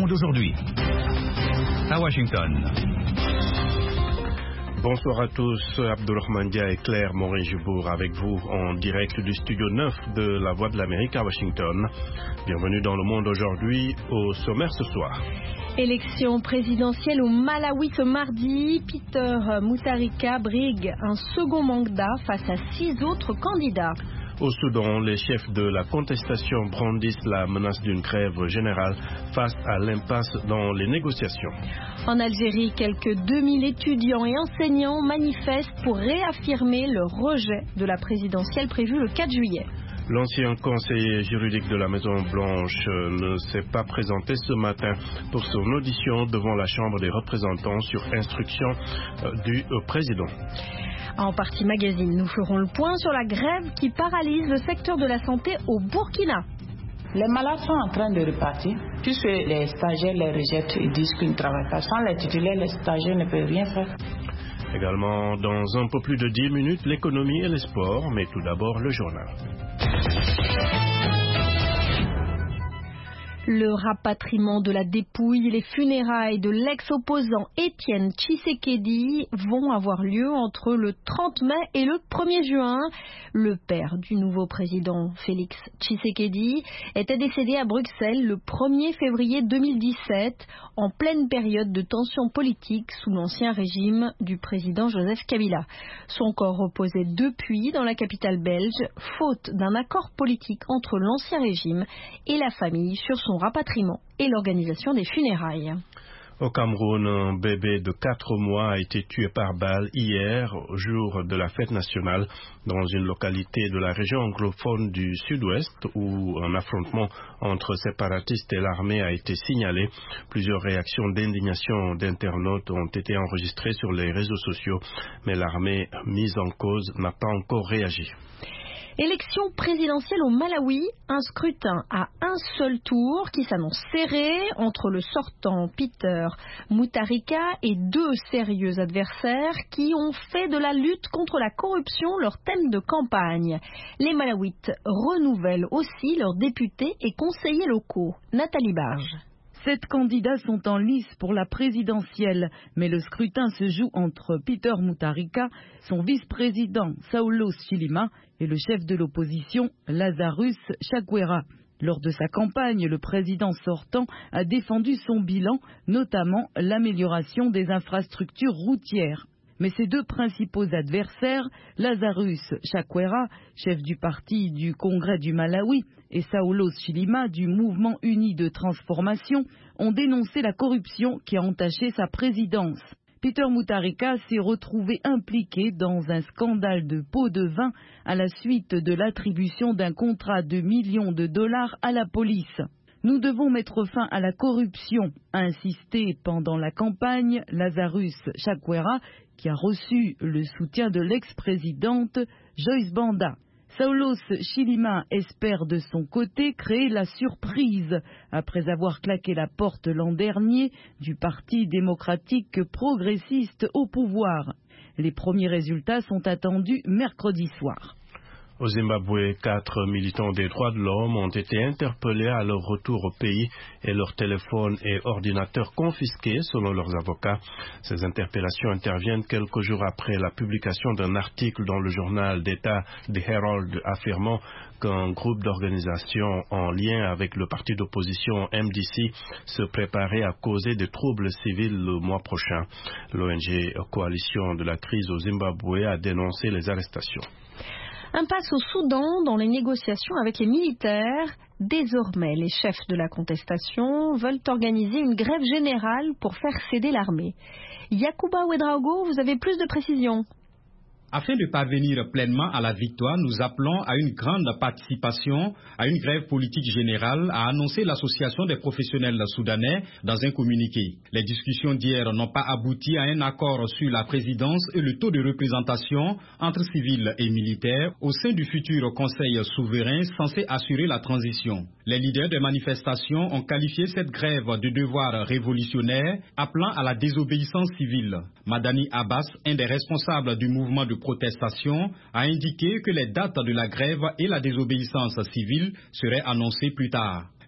monde aujourd'hui. À Washington. Bonsoir à tous, Abdourahmane Dia et Claire Morin-Jubour avec vous en direct du studio 9 de La Voix de l'Amérique à Washington. Bienvenue dans le monde aujourd'hui, au sommaire ce soir. Élection présidentielle au Malawi ce mardi. Peter Mutharika brigue un second mandat face à 6 autres candidats. Au Soudan, les chefs de la contestation brandissent la menace d'une grève générale face à l'impasse dans les négociations. En Algérie, quelques 2000 étudiants et enseignants manifestent pour réaffirmer leur rejet de la présidentielle prévue le 4 juillet. L'ancien conseiller juridique de la Maison-Blanche ne s'est pas présenté ce matin pour son audition devant la Chambre des représentants sur instruction du président. En Partie Magazine, nous ferons le point sur la grève qui paralyse le secteur de la santé au Burkina. Les malades sont en train de repartir, puisque les stagiaires les rejettent et disent qu'ils ne travaillent pas. Sans les titulaires, les stagiaires ne peuvent rien faire. Également, dans un peu plus de 10 minutes, l'économie et les sports, mais tout d'abord le journal. Le rapatriement de la dépouille et les funérailles de l'ex-opposant Étienne Tshisekedi vont avoir lieu entre le 30 mai et le 1er juin. Le père du nouveau président, Félix Tshisekedi, était décédé à Bruxelles le 1er février 2017, en pleine période de tension politique sous l'ancien régime du président Joseph Kabila. Son corps reposait depuis dans la capitale belge, faute d'un accord politique entre l'ancien régime et la famille sur son rapatriement et l'organisation des funérailles. Au Cameroun, un bébé de 4 mois a été tué par balle hier, jour de la fête nationale, dans une localité de la région anglophone du sud-ouest où un affrontement entre séparatistes et l'armée a été signalé. Plusieurs réactions d'indignation d'internautes ont été enregistrées sur les réseaux sociaux, mais l'armée mise en cause n'a pas encore réagi. Élection présidentielle au Malawi, un scrutin à un seul tour qui s'annonce serré entre le sortant Peter Mutharika et 2 sérieux adversaires qui ont fait de la lutte contre la corruption leur thème de campagne. Les Malawites renouvellent aussi leurs députés et conseillers locaux. Nathalie Barge. 7 candidats sont en lice pour la présidentielle, mais le scrutin se joue entre Peter Mutharika, son vice-président Saulos Chilima et le chef de l'opposition Lazarus Chakwera. Lors de sa campagne, le président sortant a défendu son bilan, notamment l'amélioration des infrastructures routières. Mais ses 2 principaux adversaires, Lazarus Chakwera, chef du parti du Congrès du Malawi, et Saulos Chilima du Mouvement uni de transformation, ont dénoncé la corruption qui a entaché sa présidence. Peter Mutharika s'est retrouvé impliqué dans un scandale de pots de vin à la suite de l'attribution d'un contrat de millions de dollars à la police. Nous devons mettre fin à la corruption, a insisté pendant la campagne Lazarus Chakwera, qui a reçu le soutien de l'ex-présidente Joyce Banda. Saulos Chilima espère de son côté créer la surprise après avoir claqué la porte l'an dernier du Parti démocratique progressiste au pouvoir. Les premiers résultats sont attendus mercredi soir. Au Zimbabwe, 4 militants des droits de l'homme ont été interpellés à leur retour au pays et leurs téléphones et ordinateurs confisqués selon leurs avocats. Ces interpellations interviennent quelques jours après la publication d'un article dans le journal d'État The Herald affirmant qu'un groupe d'organisations en lien avec le parti d'opposition MDC se préparait à causer des troubles civils le mois prochain. L'ONG Coalition de la crise au Zimbabwe a dénoncé les arrestations. Impasse au Soudan dans les négociations avec les militaires. Désormais, les chefs de la contestation veulent organiser une grève générale pour faire céder l'armée. Yacouba Ouedraogo, vous avez plus de précisions. Afin de parvenir pleinement à la victoire, nous appelons à une grande participation à une grève politique générale, a annoncé l'association des professionnels soudanais dans un communiqué. Les discussions d'hier n'ont pas abouti à un accord sur la présidence et le taux de représentation entre civils et militaires au sein du futur Conseil souverain censé assurer la transition. Les leaders des manifestations ont qualifié cette grève de devoir révolutionnaire, appelant à la désobéissance civile. Madani Abbas, un des responsables du mouvement de protestation, a indiqué que les dates de la grève et la désobéissance civile seraient annoncées plus tard.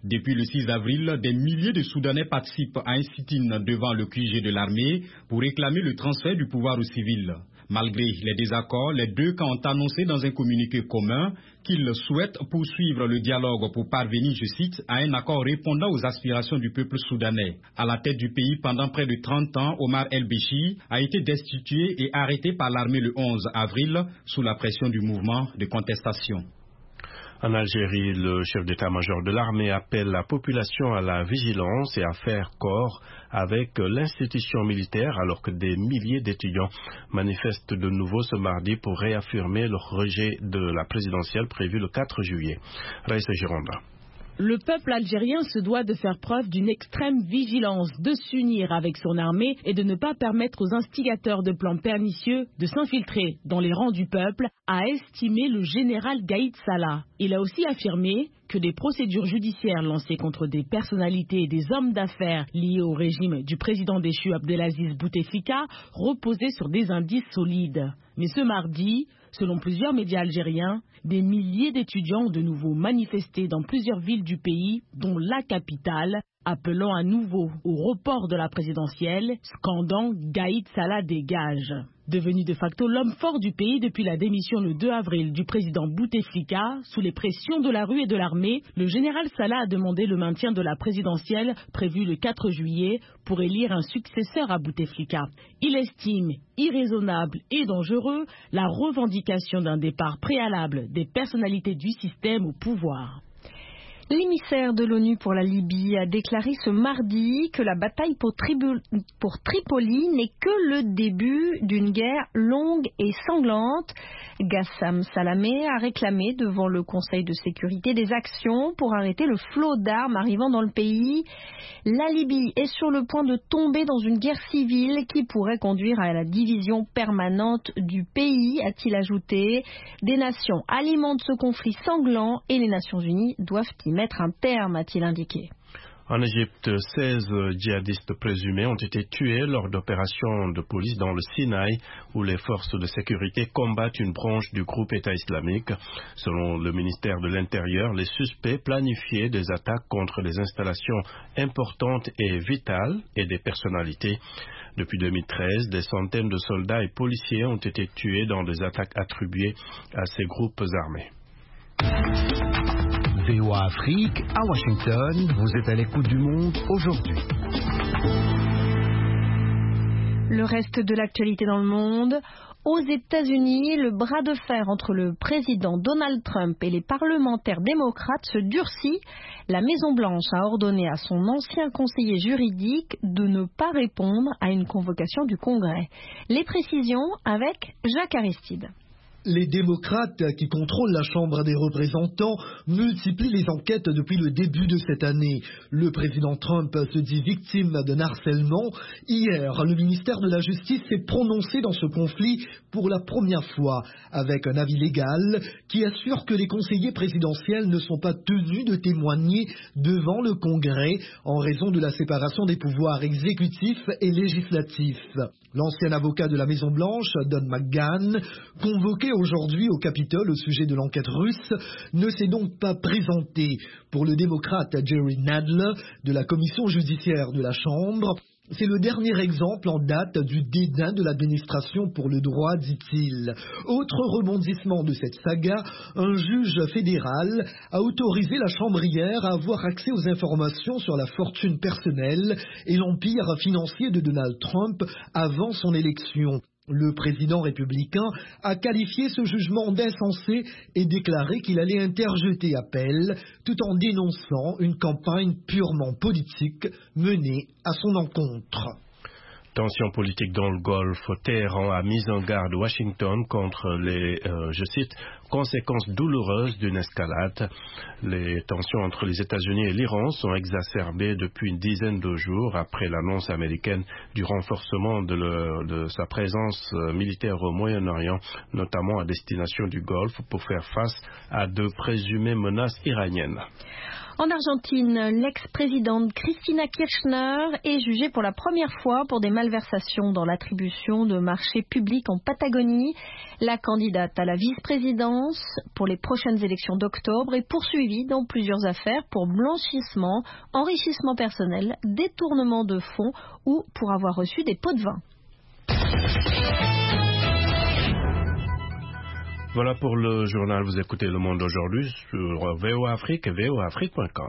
Depuis le 6 avril, des milliers de Soudanais participent à un sit-in devant le QG de l'armée pour réclamer le transfert du pouvoir aux civils. Malgré les désaccords, les deux camps ont annoncé dans un communiqué commun qu'ils souhaitent poursuivre le dialogue pour parvenir, je cite, à un accord répondant aux aspirations du peuple soudanais. À la tête du pays pendant près de 30 ans, Omar El-Béchir a été destitué et arrêté par l'armée le 11 avril sous la pression du mouvement de contestation. En Algérie, le chef d'état-major de l'armée appelle la population à la vigilance et à faire corps avec l'institution militaire alors que des milliers d'étudiants manifestent de nouveau ce mardi pour réaffirmer leur rejet de la présidentielle prévue le 4 juillet. Raïssa Gironda. Le peuple algérien se doit de faire preuve d'une extrême vigilance, de s'unir avec son armée et de ne pas permettre aux instigateurs de plans pernicieux de s'infiltrer dans les rangs du peuple, a estimé le général Gaïd Salah. Il a aussi affirmé que des procédures judiciaires lancées contre des personnalités et des hommes d'affaires liés au régime du président déchu Abdelaziz Bouteflika reposaient sur des indices solides. Mais ce mardi, selon plusieurs médias algériens, des milliers d'étudiants ont de nouveau manifesté dans plusieurs villes du pays, dont la capitale, appelant à nouveau au report de la présidentielle, scandant Gaïd Salah dégage. Devenu de facto l'homme fort du pays depuis la démission le 2 avril du président Bouteflika, sous les pressions de la rue et de l'armée, le général Salah a demandé le maintien de la présidentielle prévue le 4 juillet pour élire un successeur à Bouteflika. Il estime irraisonnable et dangereux la revendication d'un départ préalable des personnalités du système au pouvoir. L'émissaire de l'ONU pour la Libye a déclaré ce mardi que la bataille pour Tripoli n'est que le début d'une guerre longue et sanglante. Gassam Salamé a réclamé devant le Conseil de sécurité des actions pour arrêter le flot d'armes arrivant dans le pays. La Libye est sur le point de tomber dans une guerre civile qui pourrait conduire à la division permanente du pays, a-t-il ajouté. Des nations alimentent ce conflit sanglant et les Nations Unies doivent y mettre un terme, a-t-il indiqué. En Égypte, 16 djihadistes présumés ont été tués lors d'opérations de police dans le Sinaï, où les forces de sécurité combattent une branche du groupe État islamique. Selon le ministère de l'Intérieur, les suspects planifiaient des attaques contre des installations importantes et vitales et des personnalités. Depuis 2013, des centaines de soldats et policiers ont été tués dans des attaques attribuées à ces groupes armés. VOA Afrique, à Washington, vous êtes à l'écoute du monde aujourd'hui. Le reste de l'actualité dans le monde. Aux États-Unis, le bras de fer entre le président Donald Trump et les parlementaires démocrates se durcit. La Maison-Blanche a ordonné à son ancien conseiller juridique de ne pas répondre à une convocation du Congrès. Les précisions avec Jacques Aristide. Les démocrates qui contrôlent la Chambre des représentants multiplient les enquêtes depuis le début de cette année. Le président Trump se dit victime d'un harcèlement. Hier, le ministère de la Justice s'est prononcé dans ce conflit pour la première fois, avec un avis légal qui assure que les conseillers présidentiels ne sont pas tenus de témoigner devant le Congrès en raison de la séparation des pouvoirs exécutifs et législatifs. L'ancien avocat de la Maison-Blanche, Don McGahn, convoqué aujourd'hui au Capitole au sujet de l'enquête russe, ne s'est donc pas présenté. Pour le démocrate Jerry Nadler de la commission judiciaire de la Chambre, c'est le dernier exemple en date du dédain de l'administration pour le droit, dit-il. Autre rebondissement de cette saga, un juge fédéral a autorisé la Chambre hier à avoir accès aux informations sur la fortune personnelle et l'empire financier de Donald Trump avant son élection. Le président républicain a qualifié ce jugement d'insensé et déclaré qu'il allait interjeter appel, tout en dénonçant une campagne purement politique menée à son encontre. Tension politique dans le Golfe, Téhéran a mis en garde Washington contre les, je cite, conséquences douloureuses d'une escalade. Les tensions entre les États-Unis et l'Iran sont exacerbées depuis une dizaine de jours après l'annonce américaine du renforcement de sa présence militaire au Moyen-Orient, notamment à destination du Golfe, pour faire face à de présumées menaces iraniennes. En Argentine, l'ex-présidente Cristina Kirchner est jugée pour la première fois pour des malversations dans l'attribution de marchés publics en Patagonie. La candidate à la vice-présidence pour les prochaines élections d'octobre est poursuivie dans plusieurs affaires pour blanchissement, enrichissement personnel, détournement de fonds ou pour avoir reçu des pots de vin. Voilà pour le journal. Vous écoutez Le Monde aujourd'hui sur VOA Afrique et voaafrique.com.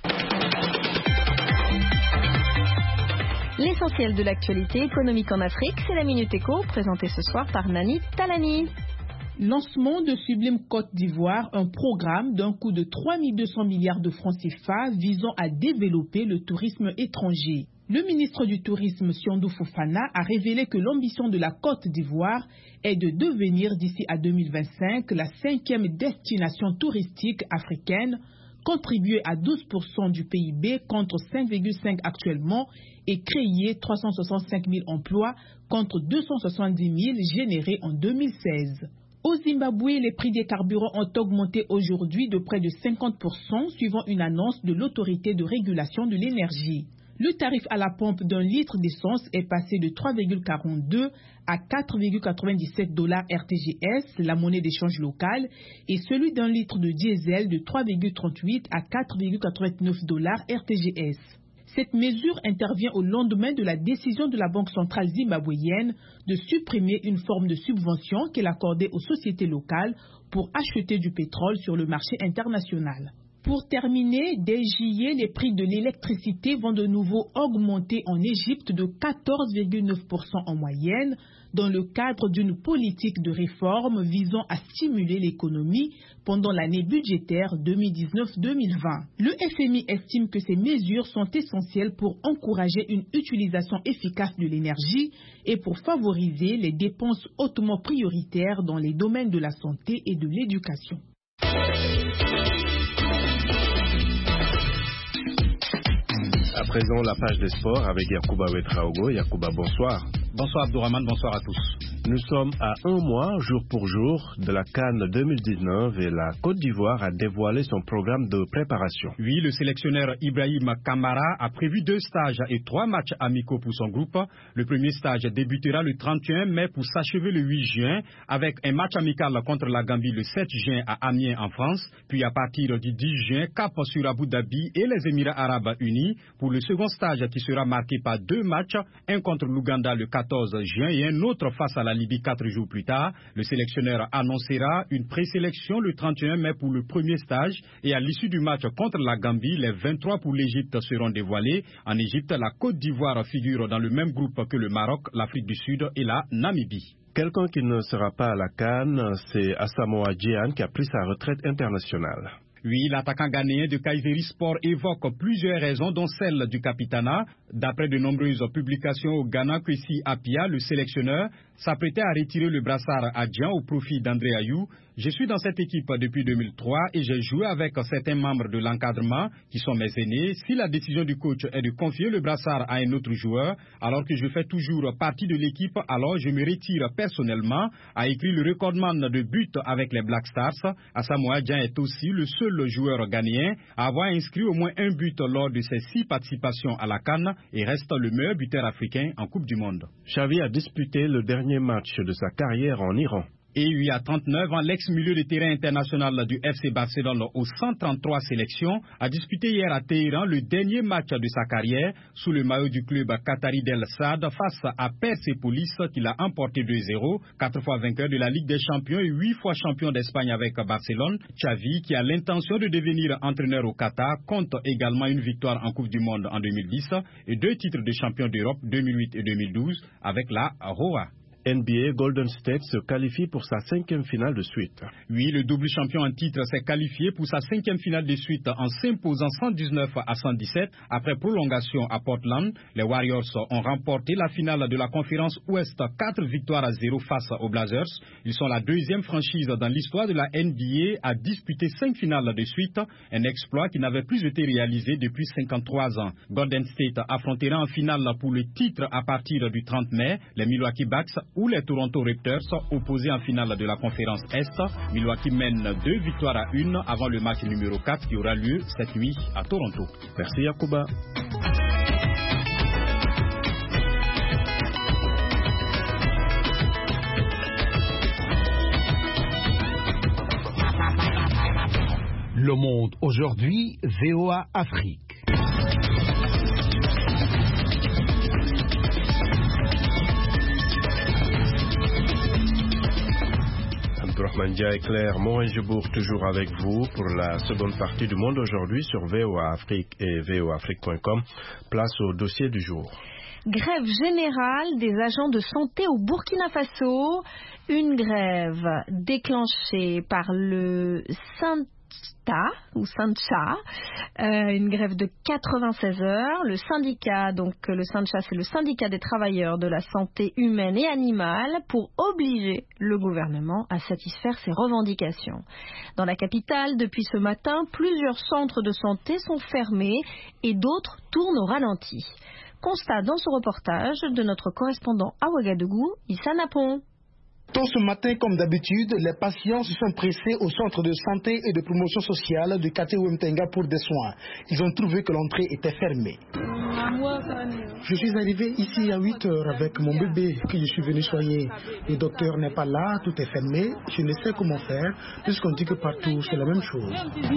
L'essentiel de l'actualité économique en Afrique, c'est la Minute Éco, présentée ce soir par Nani Talani. Lancement de Sublime Côte d'Ivoire, un programme d'un coût de 3200 milliards de francs CFA visant à développer le tourisme étranger. Le ministre du Tourisme, Siondou Fofana, a révélé que l'ambition de la Côte d'Ivoire est de devenir d'ici à 2025 la 5e destination touristique africaine, contribuer à 12% du PIB contre 5,5% actuellement et créer 365 000 emplois contre 270 000 générés en 2016. Au Zimbabwe, les prix des carburants ont augmenté aujourd'hui de près de 50% suivant une annonce de l'autorité de régulation de l'énergie. Le tarif à la pompe d'un litre d'essence est passé de 3,42 à 4,97 $ RTGS, la monnaie d'échange locale, et celui d'un litre de diesel de 3,38 à 4,89 $ RTGS. Cette mesure intervient au lendemain de la décision de la Banque centrale zimbabwéenne de supprimer une forme de subvention qu'elle accordait aux sociétés locales pour acheter du pétrole sur le marché international. Pour terminer, dès juillet, les prix de l'électricité vont de nouveau augmenter en Égypte de 14,9% en moyenne, dans le cadre d'une politique de réforme visant à stimuler l'économie pendant l'année budgétaire 2019-2020. Le FMI estime que ces mesures sont essentielles pour encourager une utilisation efficace de l'énergie et pour favoriser les dépenses hautement prioritaires dans les domaines de la santé et de l'éducation. À présent, la page des sports avec Yacouba Ouetraogo. Yacouba, bonsoir. Bonsoir Abdourahmane, bonsoir à tous. Nous sommes à un mois, jour pour jour, de la CAN 2019 et la Côte d'Ivoire a dévoilé son programme de préparation. Oui, le sélectionneur Ibrahim Kamara a prévu 2 stages et 3 matchs amicaux pour son groupe. Le premier stage débutera le 31 mai pour s'achever le 8 juin avec un match amical contre la Gambie le 7 juin à Amiens en France. Puis à partir du 10 juin, cap sur Abu Dhabi et les Émirats Arabes Unis pour le second stage qui sera marqué par 2 matchs, un contre l'Ouganda le 14 juin et un autre face à la Libye 4 jours plus tard. Le sélectionneur annoncera une présélection le 31 mai pour le premier stage et à l'issue du match contre la Gambie, les 23 pour l'Égypte seront dévoilés. En Égypte, la Côte d'Ivoire figure dans le même groupe que le Maroc, l'Afrique du Sud et la Namibie. Quelqu'un qui ne sera pas à la CAN, c'est Asamoah Gyan qui a pris sa retraite internationale. Oui, l'attaquant ghanéen de Kayseri Sport évoque plusieurs raisons, dont celle du capitanat. D'après de nombreuses publications au Ghana, Kwesi Appiah, le sélectionneur, s'apprêtait à retirer le brassard à Djan au profit d'André Ayou. Je suis dans cette équipe depuis 2003 et j'ai joué avec certains membres de l'encadrement qui sont mes aînés. Si la décision du coach est de confier le brassard à un autre joueur, alors que je fais toujours partie de l'équipe, alors je me retire personnellement, a écrit le recordman de buts avec les Black Stars. Asamoah Gyan est aussi le seul joueur ghanéen à avoir inscrit au moins un but lors de ses 6 participations à la CAN et reste le meilleur buteur africain en Coupe du Monde. Xavi a disputé le dernier match de sa carrière en Iran. Et lui, à 39 ans, l'ex-milieu de terrain international du FC Barcelone aux 133 sélections a disputé hier à Téhéran le dernier match de sa carrière sous le maillot du club Qatari d'El Saad face à Persepolis qu'il a emporté 2-0, 4 fois vainqueur de la Ligue des Champions et 8 fois champion d'Espagne avec Barcelone. Xavi, qui a l'intention de devenir entraîneur au Qatar, compte également une victoire en Coupe du Monde en 2010 et 2 titres de champion d'Europe 2008 et 2012 avec la Roa. NBA, Golden State se qualifie pour sa 5e finale de suite. Oui, le double champion en titre s'est qualifié pour sa 5e finale de suite en s'imposant 119 à 117 après prolongation à Portland. Les Warriors ont remporté la finale de la conférence Ouest 4 victoires à 0 face aux Blazers. Ils sont la 2e franchise dans l'histoire de la NBA à disputer 5 finales de suite, un exploit qui n'avait plus été réalisé depuis 53 ans. Golden State affrontera en finale pour le titre à partir du 30 mai les Milwaukee Bucks où les Toronto Raptors sont opposés en finale de la conférence Est. Milwaukee mène 2 victoires à 1 avant le match numéro 4 qui aura lieu cette nuit à Toronto. Merci Yacouba. Le Monde aujourd'hui, VOA Afrique. Abdourahmane Dia et Claire Morin-Gebourg toujours avec vous pour la seconde partie du Monde aujourd'hui sur VOA Afrique et voaafrique.com. Place au dossier du jour. Grève générale des agents de santé au Burkina Faso. Une grève déclenchée par le Syncha, une grève de 96 heures. Le syndicat, donc le Syncha, c'est le syndicat des travailleurs de la santé humaine et animale, pour obliger le gouvernement à satisfaire ses revendications. Dans la capitale, depuis ce matin, plusieurs centres de santé sont fermés et d'autres tournent au ralenti. Constat dans ce reportage de notre correspondant à Ouagadougou, Issa Napon. Tôt ce matin, comme d'habitude, les patients se sont pressés au centre de santé et de promotion sociale du quartier Wemtenga pour des soins. Ils ont trouvé que l'entrée était fermée. Je suis arrivé ici à 8 heures avec mon bébé que je suis venu soigner. Le docteur n'est pas là, tout est fermé. Je ne sais comment faire, puisqu'on dit que partout c'est la même chose.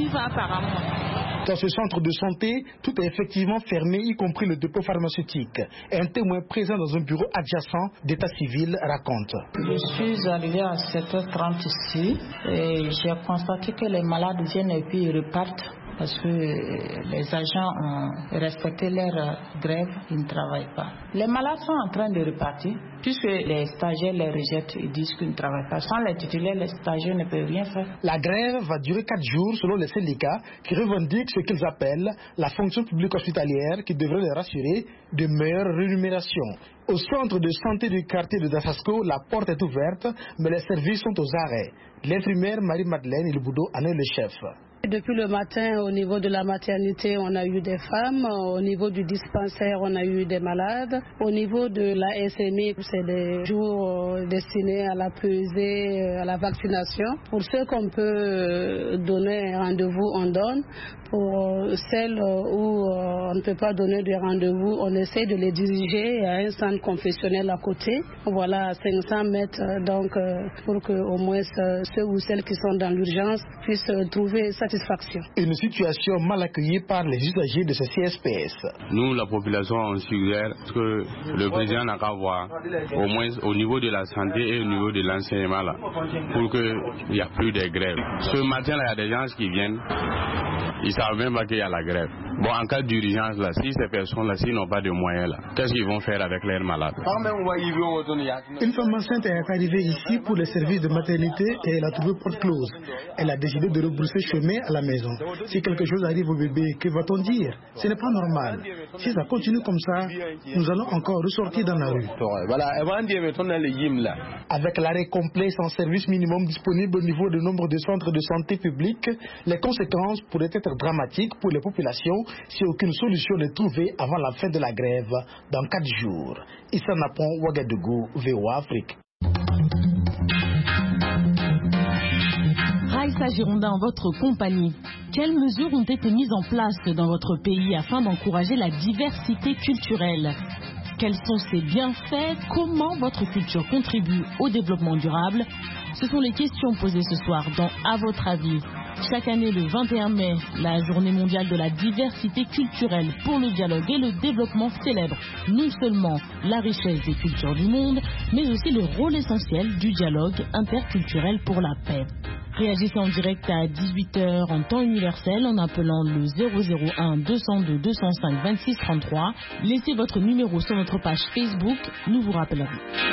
Dans ce centre de santé, tout est effectivement fermé, y compris le dépôt pharmaceutique. Un témoin présent dans un bureau adjacent d'état civil raconte. Je suis arrivé à 7h30 ici et j'ai constaté que les malades viennent et puis ils repartent parce que les agents ont respecté leur grève, ils ne travaillent pas. Les malades sont en train de repartir puisque les stagiaires les rejettent, ils disent qu'ils ne travaillent pas. Sans les titulaires, les stagiaires ne peuvent rien faire. La grève va durer 4 jours selon les syndicats qui revendiquent ce qu'ils appellent la fonction publique hospitalière qui devrait leur assurer de meilleures rémunérations. Au centre de santé du quartier de Dafasco, la porte est ouverte, mais les services sont aux arrêts. L'infirmière Marie-Madeleine Ilboudo en est le chef. Depuis le matin, au niveau de la maternité, on a eu des femmes. Au niveau du dispensaire, on a eu des malades. Au niveau de la SMI, c'est des jours destinés à la pesée, à la vaccination. Pour ceux qu'on peut donner un rendez-vous, on donne. Pour celles où on ne peut pas donner de rendez-vous, on essaie de les diriger à un centre confessionnel à côté. Voilà, à 500 mètres, donc pour que au moins ceux ou celles qui sont dans l'urgence puissent trouver satisfaction. Une situation mal accueillie par les usagers de ce CSPS. Nous, la population, on suggère que le président n'a qu'à voir, au moins au niveau de la santé et au niveau de l'enseignement, là, pour qu'il n'y ait plus de grève. Ce matin, il y a des gens qui viennent. Ils ne savent même pas qu'il y a la grève. Bon, en cas d'urgence, là, si ces personnes-là, s'ils n'ont pas de moyens, là, qu'est-ce qu'ils vont faire avec leurs malades? Une femme enceinte est arrivée ici pour les services de maternité et elle a trouvé porte close. Elle a décidé de rebrousser chemin à la maison. Si quelque chose arrive au bébé, que va-t-on dire? Ce n'est pas normal. Si ça continue comme ça, nous allons encore ressortir dans la rue. Avec l'arrêt complet sans service minimum disponible au niveau du nombre de centres de santé publics, les conséquences pourraient être dramatiques pour les populations si aucune solution n'est trouvée avant la fin de la grève dans 4 jours. Issa Napon, Ouagadougou, VOA Afrique. Raïssa Girondin, en votre compagnie, quelles mesures ont été mises en place dans votre pays afin d'encourager la diversité culturelle? Quels sont ses bienfaits? Comment votre culture contribue au développement durable? Ce sont les questions posées ce soir dans À votre avis. Chaque année, le 21 mai, la journée mondiale de la diversité culturelle pour le dialogue et le développement célèbre non seulement la richesse des cultures du monde, mais aussi le rôle essentiel du dialogue interculturel pour la paix. Réagissez en direct à 18h en temps universel en appelant le 001 202 205 26 33. Laissez votre numéro sur notre page Facebook, nous vous rappellerons.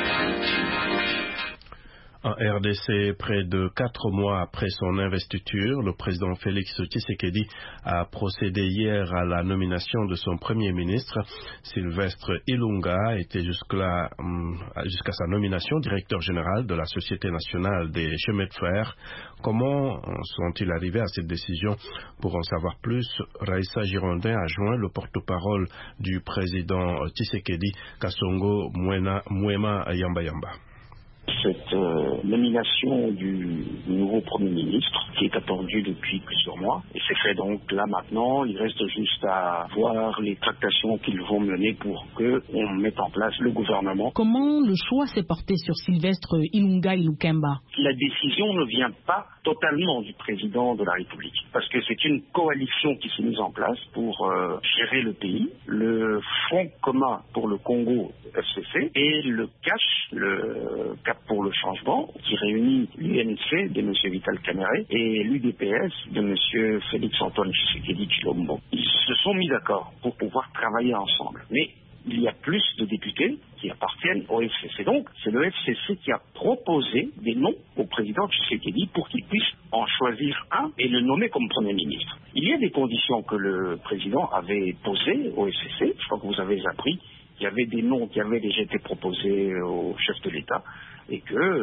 En RDC, près de 4 mois après son investiture, le président Félix Tshisekedi a procédé hier à la nomination de son premier ministre. Sylvestre Ilunga était jusqu'à sa nomination directeur général de la Société nationale des chemins de fer. Comment sont-ils arrivés à cette décision? Pour en savoir plus, Raïssa Girondin a joint le porte-parole du président Tshisekedi, Kasongo Mwema Yamba Yamba. cette nomination du nouveau Premier ministre qui est attendue depuis plusieurs mois. Et c'est fait donc là maintenant, il reste juste à voir les tractations qu'ils vont mener pour qu'on mette en place le gouvernement. Comment le choix s'est porté sur Sylvestre Ilunga Ilukemba? La décision ne vient pas totalement du président de la République, parce que c'est une coalition qui s'est mise en place pour gérer le pays. Le Front commun pour le Congo, FCC, et le CACH, le Cap pour le changement, qui réunit l'UNC de M. Vital Kamerhe et l'UDPS de M. Félix-Antoine Tshisekedi Tshilombo. Ils se sont mis d'accord pour pouvoir travailler ensemble. Mais il y a plus de députés qui appartiennent au FCC. Donc, c'est le FCC qui a proposé des noms au président Tshisekedi pour qu'il puisse en choisir un et le nommer comme Premier ministre. Il y a des conditions que le président avait posées au FCC. Je crois que vous avez appris qu'il y avait des noms qui avaient déjà été proposés au chef de l'État et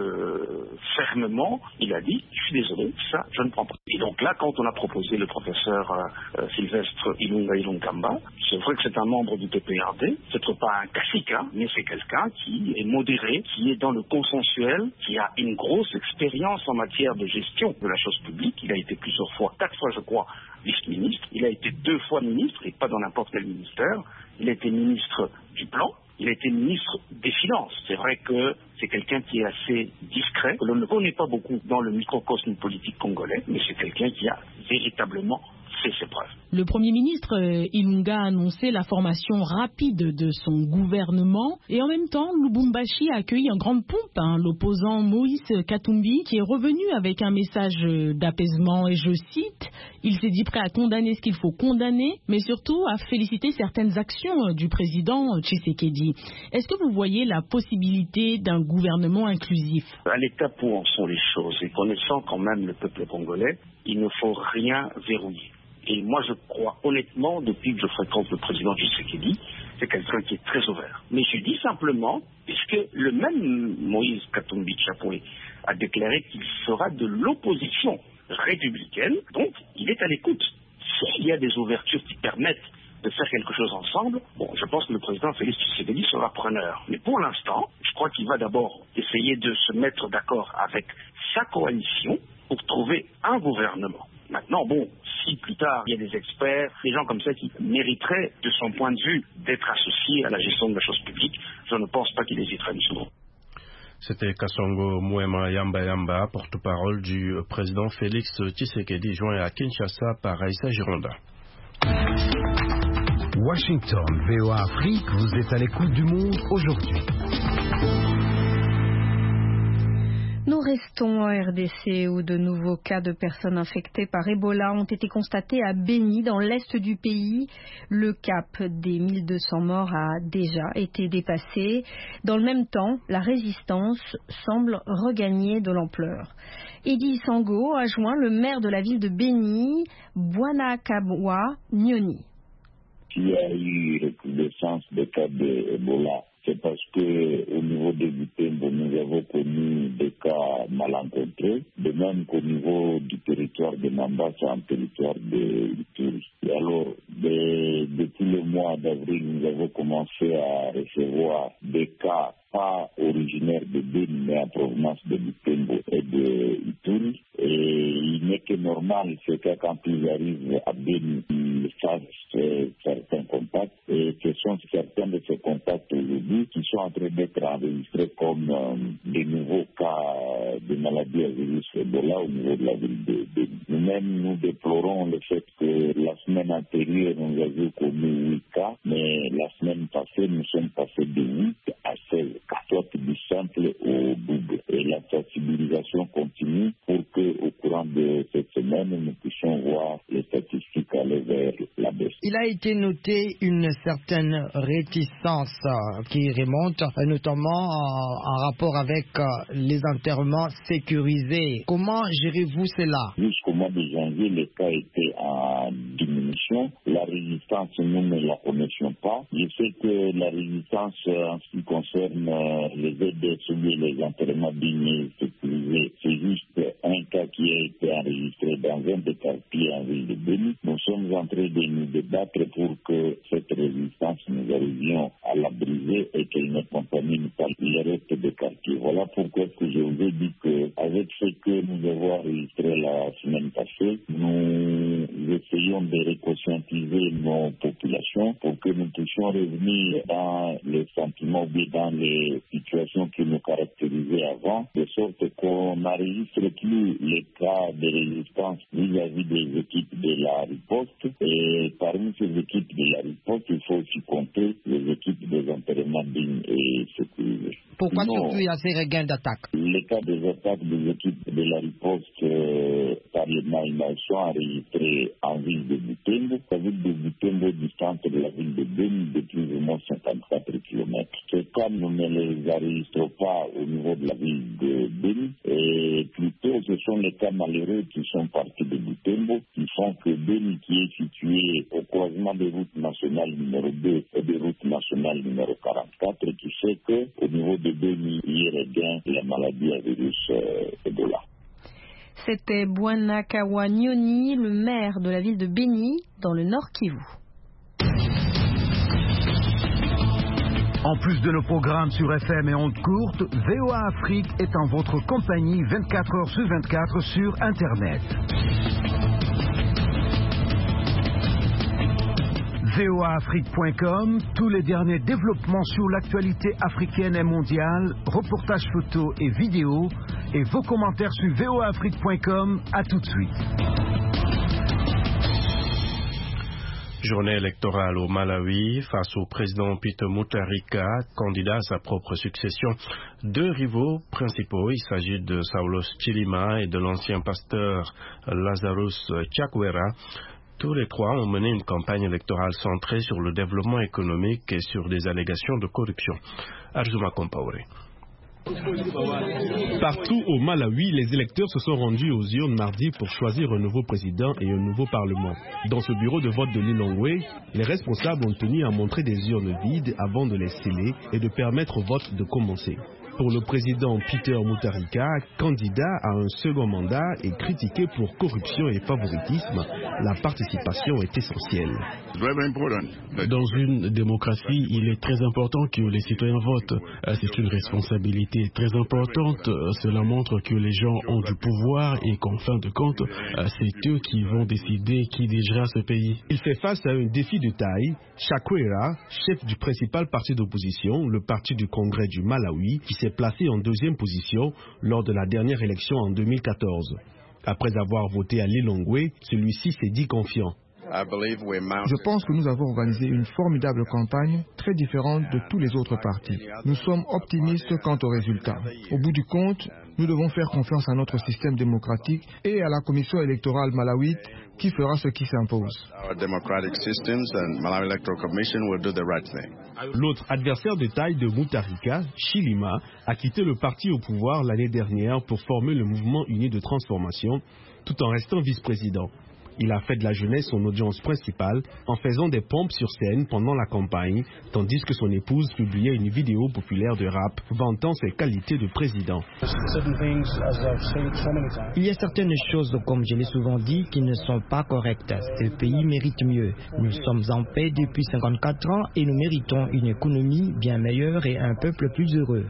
que fermement, il a dit, je suis désolé, ça, je ne prends pas. Et donc là, quand on a proposé le professeur Sylvestre Ilunga Ilunkamba, c'est vrai que c'est un membre du PPRD, c'est pas un cacique, mais c'est quelqu'un qui est modéré, qui est dans le consensuel, qui a une grosse expérience en matière de gestion de la chose publique. Il a été plusieurs fois, 4 fois je crois, vice-ministre. Il a été 2 fois ministre, et pas dans n'importe quel ministère. Il a été ministre du Plan. Il a été ministre des Finances. C'est vrai que c'est quelqu'un qui est assez discret, que l'on ne connaît pas beaucoup dans le microcosme politique congolais, mais c'est quelqu'un qui a véritablement fait ses preuves. Le Premier ministre Ilunga a annoncé la formation rapide de son gouvernement et en même temps, Lubumbashi a accueilli en grande pompe l'opposant Moïse Katumbi qui est revenu avec un message d'apaisement et je cite, il s'est dit prêt à condamner ce qu'il faut condamner, mais surtout à féliciter certaines actions du président Tshisekedi. Est-ce que vous voyez la possibilité d'un gouvernement inclusif? À l'étape où en sont les choses et connaissant quand même le peuple congolais, il ne faut rien verrouiller. Et moi, je crois honnêtement, depuis que je fréquente le président Tshisekedi, c'est quelqu'un qui est très ouvert. Mais je dis simplement, puisque le même Moïse Katumbi Tshapoué a déclaré qu'il fera de l'opposition républicaine, donc il est à l'écoute. S'il y a des ouvertures qui permettent de faire quelque chose ensemble, bon, je pense que le président Félix Tshisekedi sera preneur. Mais pour l'instant, je crois qu'il va d'abord essayer de se mettre d'accord avec sa coalition pour trouver un gouvernement. Maintenant, bon, si plus tard il y a des experts, des gens comme ça qui mériteraient, de son point de vue, d'être associés à la gestion de la chose publique, je ne pense pas qu'il hésiterait une seconde. C'était Kasongo Mouema Yamba Yamba, porte-parole du président Félix Tshisekedi, joint à Kinshasa par Aïssa Gironda. Washington, VOA Afrique, vous êtes à l'écoute du monde aujourd'hui. Nous restons en RDC où de nouveaux cas de personnes infectées par Ebola ont été constatés à Beni, dans l'est du pays. Le cap des 1200 morts a déjà été dépassé. Dans le même temps, la résistance semble regagner de l'ampleur. Eddy Sango a joint le maire de la ville de Beni, Bwanakabwa Nyoni. Il y a eu recrudescence des cas d'Ebola. C'est parce que au niveau des Butembo, nous avons connu des cas malencontrés, de même qu'au niveau du territoire de Mambasa, en territoire de Ituri. Et alors, depuis le mois d'avril, nous avons commencé à recevoir des cas pas originaires de Beni, mais en provenance de Butembo et de Ituri. Et il n'est que normal, c'est que quand ils arrivent à Beni, ils fassent certains contacts. Et ce sont certains de ces contacts aujourd'hui qui sont en train d'être enregistrés comme des nouveaux cas de maladies à virus Ebola au niveau de la ville de Beni. Nous-mêmes, nous déplorons le fait que la semaine antérieure, nous avions connu 8 cas, mais la semaine passée, nous sommes passés de 8 à 16 cas, soit du simple au double. Et la sensibilisation continue pour qu'au courant de cette semaine, nous puissions voir les statistiques aller vers la baisse. Il a été noté une certaine réticence qui remonte, notamment en rapport avec les enterrements sécurisés. Comment gérez-vous cela? Jusqu'au mois de janvier, les cas étaient en diminution. La résistance, nous ne la connaissions pas. Je sais que la résistance, en ce qui concerne les EDS ou les enterrements dignes et sécurisés, c'est juste un cas qui a été enregistré dans un des quartiers en ville de Beni. Nous sommes en train de nous débattre pour que cette résistance, nous arrivions à la briser et qu'elle ne contamine pas le reste des quartiers. Voilà pourquoi que dans les sentiments ou dans les situations qui nous caractérisaient avant, de sorte qu'on n'enregistre plus les cas de résistance vis-à-vis des équipes de la riposte. Et parmi ces équipes de la riposte, il faut aussi compter les équipes des enterrements dignes et sécurisés. Pourquoi surtout il y a ces regains d'attaque? Les cas des attaques des équipes de la riposte par les Maïmaïs sont enregistrés en ville de Butembo. La ville de Butembo distante de la ville de Beni de plus ou moins 54 km. Ces cas, nous ne les enregistrons pas au niveau de la ville de Beni. Et plutôt, ce sont les cas malheureux qui sont partis de Butembo, qui font que Beni, qui est situé au croisement des routes nationales numéro 2 et des routes nationales numéro 44, qui fait que au niveau de Beni, il regagne la maladie à virus Ebola. C'était Bwanakawa Nyoni, le maire de la ville de Beni, dans le Nord Kivu. En plus de nos programmes sur FM et ondes courtes, VOA Afrique est en votre compagnie 24 heures sur 24 sur Internet. voaafrique.com, tous les derniers développements sur l'actualité africaine et mondiale, reportages photos et vidéos, et vos commentaires sur voaafrique.com. À tout de suite. Journée électorale au Malawi face au président Peter Mutharika, candidat à sa propre succession. Deux rivaux principaux, il s'agit de Saulos Chilima et de l'ancien pasteur Lazarus Chakwera. Tous les trois ont mené une campagne électorale centrée sur le développement économique et sur des allégations de corruption. Arzuma Compaoré. Partout au Malawi, les électeurs se sont rendus aux urnes mardi pour choisir un nouveau président et un nouveau parlement. Dans ce bureau de vote de Lilongwe, les responsables ont tenu à montrer des urnes vides avant de les sceller et de permettre au vote de commencer. Pour le président Peter Mutharika, candidat à un second mandat et critiqué pour corruption et favoritisme, la participation est essentielle. Dans une démocratie, il est très important que les citoyens votent. C'est une responsabilité très importante. Cela montre que les gens ont du pouvoir et qu'en fin de compte, c'est eux qui vont décider qui dirigera ce pays. Il fait face à un défi de taille. Chakwera, chef du principal parti d'opposition, le Parti du Congrès du Malawi, qui s'est placé en deuxième position lors de la dernière élection en 2014. Après avoir voté à Lilongwe, celui-ci s'est dit confiant. Je pense que nous avons organisé une formidable campagne, très différente de tous les autres partis. Nous sommes optimistes quant aux résultats. Au bout du compte, nous devons faire confiance à notre système démocratique et à la commission électorale malawite qui fera ce qui s'impose. L'autre adversaire de taille de Mutharika, Chilima, a quitté le parti au pouvoir l'année dernière pour former le mouvement uni de transformation, tout en restant vice-président. Il a fait de la jeunesse son audience principale en faisant des pompes sur scène pendant la campagne, tandis que son épouse publiait une vidéo populaire de rap vantant ses qualités de président. Il y a certaines choses, comme je l'ai souvent dit, qui ne sont pas correctes. Ce pays mérite mieux. Nous sommes en paix depuis 54 ans et nous méritons une économie bien meilleure et un peuple plus heureux.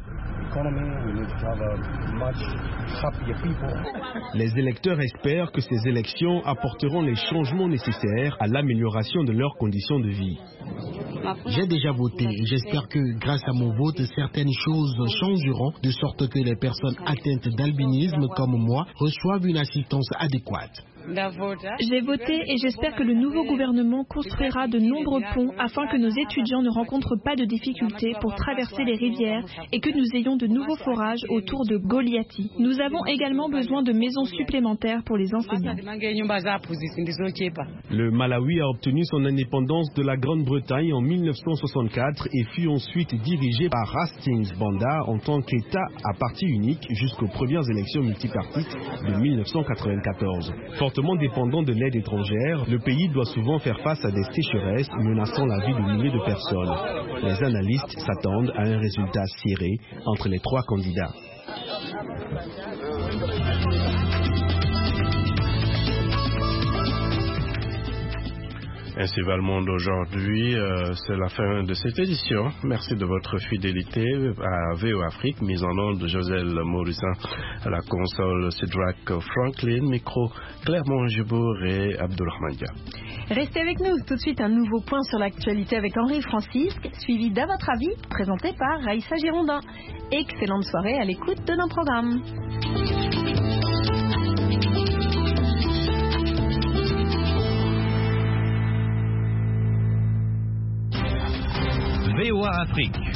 Les électeurs espèrent que ces élections apporteront les changements nécessaires à l'amélioration de leurs conditions de vie. J'ai déjà voté et j'espère que grâce à mon vote, certaines choses changeront de sorte que les personnes atteintes d'albinisme comme moi reçoivent une assistance adéquate. J'ai voté et j'espère que le nouveau gouvernement construira de nombreux ponts afin que nos étudiants ne rencontrent pas de difficultés pour traverser les rivières et que nous ayons de nouveaux forages autour de Goliathi. Nous avons également besoin de maisons supplémentaires pour les enseignants. Le Malawi a obtenu son indépendance de la Grande-Bretagne en 1964 et fut ensuite dirigé par Hastings Banda en tant qu'État à parti unique jusqu'aux premières élections multipartites de 1994. Fortement dépendant de l'aide étrangère, le pays doit souvent faire face à des sécheresses menaçant la vie de milliers de personnes. Les analystes s'attendent à un résultat serré entre les trois candidats. Ainsi va le monde aujourd'hui. C'est la fin de cette édition. Merci de votre fidélité à VO Afrique, mise en onde de Joselle Morissin, à la console Cédric Franklin, micro Clermont Gibour et Abdulrahman Dia. Restez avec nous. Tout de suite, un nouveau point sur l'actualité avec Henri Francisque, suivi d'À votre avis, présenté par Raïssa Girondin. Excellente soirée à l'écoute de nos programmes. VOA Afrique.